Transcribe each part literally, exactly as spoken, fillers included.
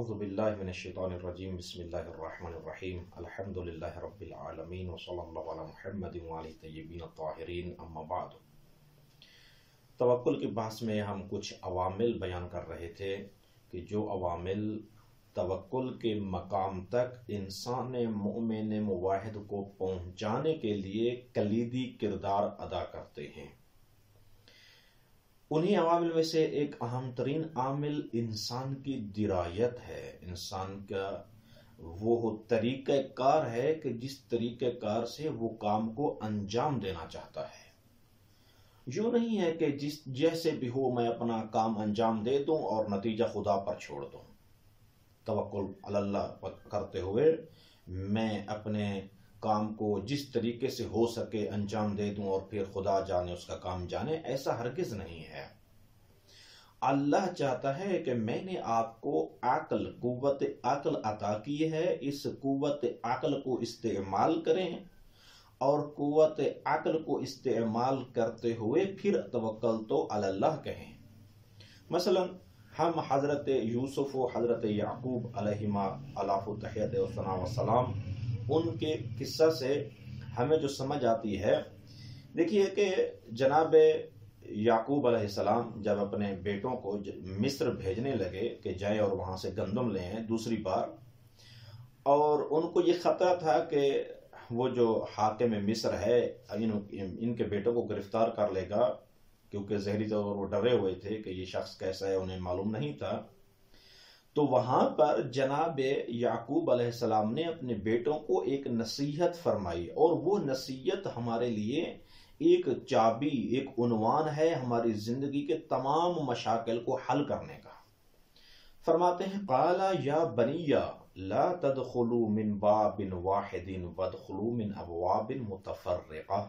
اعوذ باللہ من الشیطان الرجیم بسم اللہ الرحمن الرحیم الحمدللہ رب العالمین وصلی اللہ علی محمد وعلی طیبین الطاہرین اما بعد۔ توکل کی بحث میں ہم کچھ عوامل بیان کر رہے تھے کہ جو عوامل توکل کے مقام تک انسان مومن موحد کو پہنچانے کے لیے کلیدی کردار ادا کرتے ہیں۔ انہی عوامل میں سے ایک اہم ترین عامل انسان کی درایت ہے، انسان کا وہ طریقہ کار ہے کہ جس طریقہ کار سے وہ کام کو انجام دینا چاہتا ہے۔ یوں نہیں ہے کہ جس جیسے بھی ہو میں اپنا کام انجام دے دوں اور نتیجہ خدا پر چھوڑ دوں۔ توکل علی اللہ کرتے ہوئے میں اپنے کام کو جس طریقے سے ہو سکے انجام دے دوں اور پھر خدا جانے اس کا کام جانے، ایسا ہرگز نہیں ہے۔ اللہ چاہتا ہے کہ میں نے آپ کو عقل قوت عقل عطا کی ہے، اس قوت عقل کو استعمال کریں اور قوت عقل کو استعمال کرتے ہوئے پھر توکل تو علی اللہ کہیں۔ مثلا ہم حضرت یوسف و حضرت یعقوب علیہما الاف التحیات والسلام ان کے قصہ سے ہمیں جو سمجھ آتی ہے، دیکھیے کہ جناب یعقوب علیہ السلام جب اپنے بیٹوں کو مصر بھیجنے لگے کہ جائیں اور وہاں سے گندم لے آئیں دوسری بار، اور ان کو یہ خطرہ تھا کہ وہ جو حاکم مصر ہے ان کے بیٹوں کو گرفتار کر لے گا، کیونکہ ظاہری طور پر وہ ڈرے ہوئے تھے کہ یہ شخص کیسا ہے، انہیں معلوم نہیں تھا۔ تو وہاں پر جناب یعقوب علیہ السلام نے اپنے بیٹوں کو ایک نصیحت فرمائی، اور وہ نصیحت ہمارے لیے ایک چابی، ایک عنوان ہے ہماری زندگی کے تمام مشاکل کو حل کرنے کا۔ فرماتے ہیں قال یا بنی لا تدخلوا من باب واحد وادخلوا من ابواب متفرقہ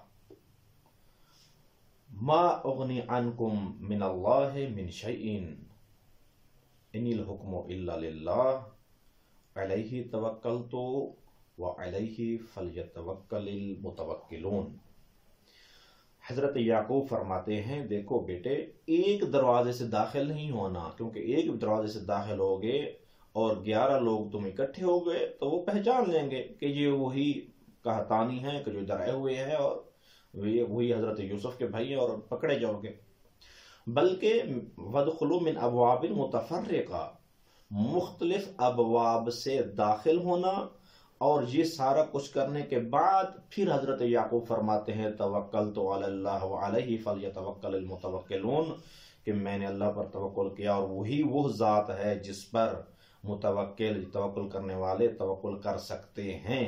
ما اغنی عنکم من اللہ من شیء ان الحکم الا للہ علیہ توکلت وعلیہ فلیتوکل المتوکلون۔ حضرت یعقوب فرماتے ہیں دیکھو بیٹے، ایک دروازے سے داخل نہیں ہونا، کیونکہ ایک دروازے سے داخل ہوگے اور گیارہ لوگ تم اکٹھے ہو گئے تو وہ پہچان لیں گے کہ یہ وہی قحطانی ہیں کہ جو ادھر آئے ہوئے ہیں، اور وہی حضرت یوسف کے بھائی ہیں، اور پکڑے جاؤ گے۔ بلکہ وَادْخُلُوا مِنْ أَبْوَابٍ مُتَفَرِّقَةٍ، مختلف ابواب سے داخل ہونا، اور یہ سارا کچھ کرنے کے بعد پھر حضرت یعقوب فرماتے ہیں توکلت علی اللہ وعلیہ فلیتوکل المتوکلون، کہ میں نے اللہ پر توکل کیا اور وہی وہ ذات ہے جس پر متوکل توکل کرنے والے توکل کر سکتے ہیں۔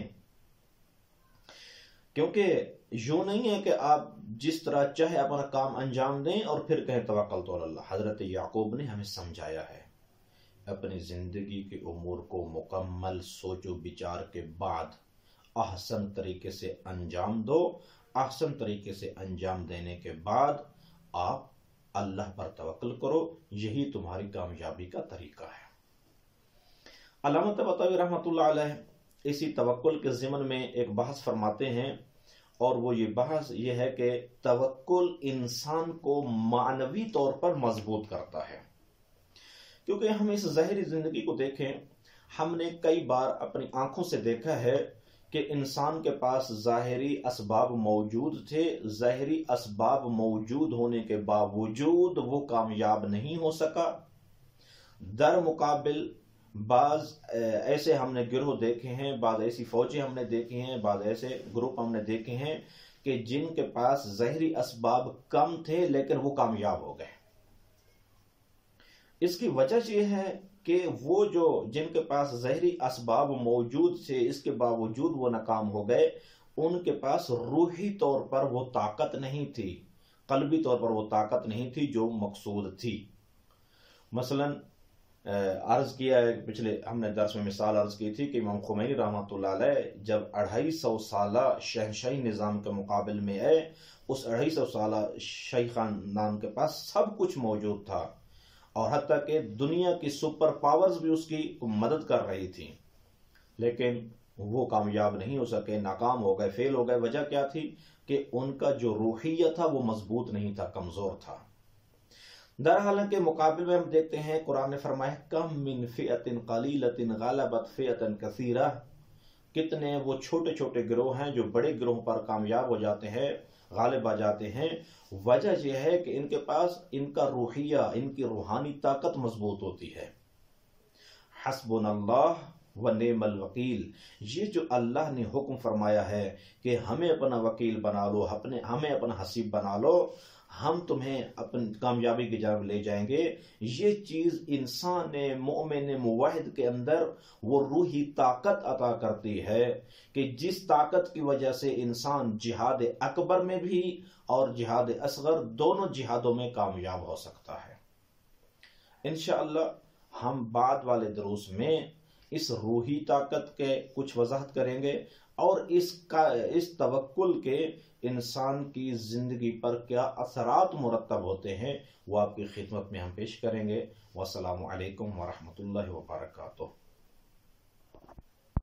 کیونکہ یوں نہیں ہے کہ آپ جس طرح چاہے اپنا کام انجام دیں اور پھر کہیں توکلت علی اللہ۔ حضرت یعقوب نے ہمیں سمجھایا ہے اپنی زندگی کے امور کو مکمل سوچ و بچار کے بعد احسن طریقے سے انجام دو، احسن طریقے سے انجام دینے کے بعد آپ اللہ پر توکل کرو، یہی تمہاری کامیابی کا طریقہ ہے۔ علامہ طباطبائی رحمۃ اللہ علیہ اسی توکل کے ضمن میں ایک بحث فرماتے ہیں، اور وہ یہ بحث یہ ہے کہ توکل انسان کو معنوی طور پر مضبوط کرتا ہے۔ کیونکہ ہم اس ظاہری زندگی کو دیکھیں، ہم نے کئی بار اپنی آنکھوں سے دیکھا ہے کہ انسان کے پاس ظاہری اسباب موجود تھے، ظاہری اسباب موجود ہونے کے باوجود وہ کامیاب نہیں ہو سکا۔ در مقابل بعض ایسے ہم نے گروہ دیکھے ہیں، بعض ایسی فوجیں ہم نے دیکھی ہیں، بعض ایسے گروپ ہم نے دیکھے ہیں کہ جن کے پاس ظاہری اسباب کم تھے لیکن وہ کامیاب ہو گئے۔ اس کی وجہ یہ ہے کہ وہ جو جن کے پاس ظاہری اسباب موجود تھے اس کے باوجود وہ ناکام ہو گئے، ان کے پاس روحی طور پر وہ طاقت نہیں تھی، قلبی طور پر وہ طاقت نہیں تھی جو مقصود تھی۔ مثلا عرض کیا ہے، پچھلے ہم نے درس میں مثال عرض کی تھی کہ امام خمینی رحمۃ اللہ علیہ جب اڑھائی سو سالہ شہنشاہی نظام کے مقابل میں آئے، اس اڑھائی سو سالہ شاہی خاندان کے پاس سب کچھ موجود تھا، اور حتیٰ کہ دنیا کی سپر پاورز بھی اس کی مدد کر رہی تھی، لیکن وہ کامیاب نہیں ہو سکے، ناکام ہو گئے، فیل ہو گئے۔ وجہ کیا تھی کہ ان کا جو روحیہ تھا وہ مضبوط نہیں تھا، کمزور تھا۔ درحال کے مقابل میں ہم دیکھتے ہیں قرآن نے فرمایا کم من فئۃ قلیلۃ غلبت فئۃ کثیرہ، کتنے وہ چھوٹے چھوٹے گروہ ہیں جو بڑے گروہ پر کامیاب ہو جاتے ہیں، غالب آ جاتے ہیں۔ وجہ یہ ہے کہ ان کے پاس ان کا روحیہ، ان کی روحانی طاقت مضبوط ہوتی ہے۔ حسبنا اللہ و نعم الوکیل، یہ جو اللہ نے حکم فرمایا ہے کہ ہمیں اپنا وکیل بنا لو، اپنے ہمیں اپنا حسیب بنا لو، ہم تمہیں اپنی کامیابی کی جانب لے جائیں گے، یہ چیز انسان مومن موحد کے اندر وہ روحی طاقت عطا کرتی ہے کہ جس طاقت کی وجہ سے انسان جہاد اکبر میں بھی اور جہاد اصغر دونوں جہادوں میں کامیاب ہو سکتا ہے۔ انشاءاللہ ہم بعد والے دروس میں اس روحی طاقت کے کچھ وضاحت کریں گے اور اس کا اس توکل کے انسان کی زندگی پر کیا اثرات مرتب ہوتے ہیں وہ آپ کی خدمت میں ہم پیش کریں گے۔ والسلام علیکم ورحمۃ اللہ وبرکاتہ۔